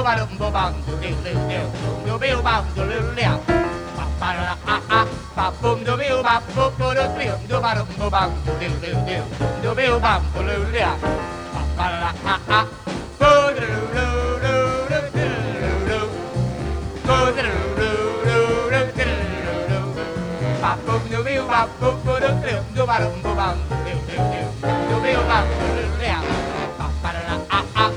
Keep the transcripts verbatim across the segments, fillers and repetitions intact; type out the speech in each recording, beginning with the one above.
ba dum bo bum do do do do do bill bum do do do ba ba la ah ah ba boom do bill ba bo bo do do do ba dum bo bum do do do do do bill bum do do do ba ba la ah ah bo do do do do do do bo do do do do do do ba boom do bill ba bo bo do do do ba dum bo bum do do do do bill bum do do do ba ba la ah ah.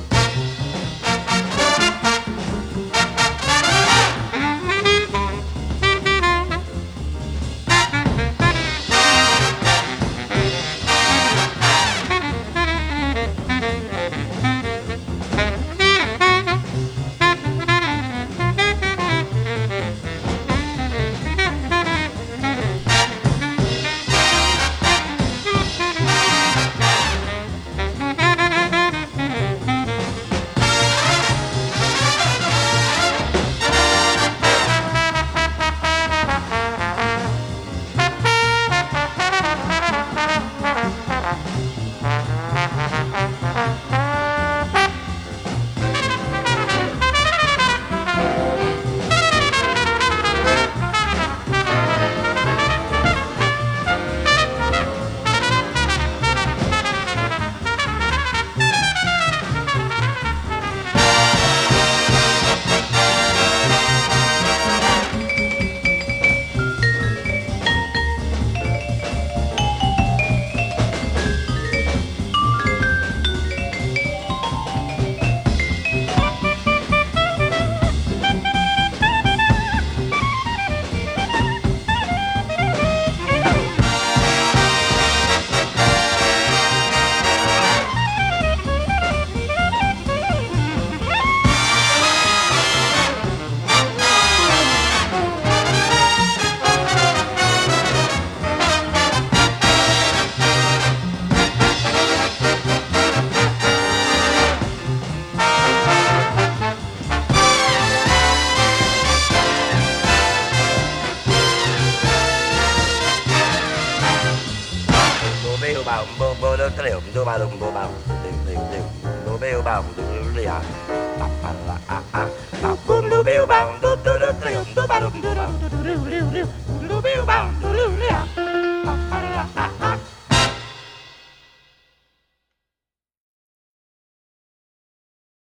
Bo bo do trio do ba dum bo ba do do do do bill bum do do do ba ba la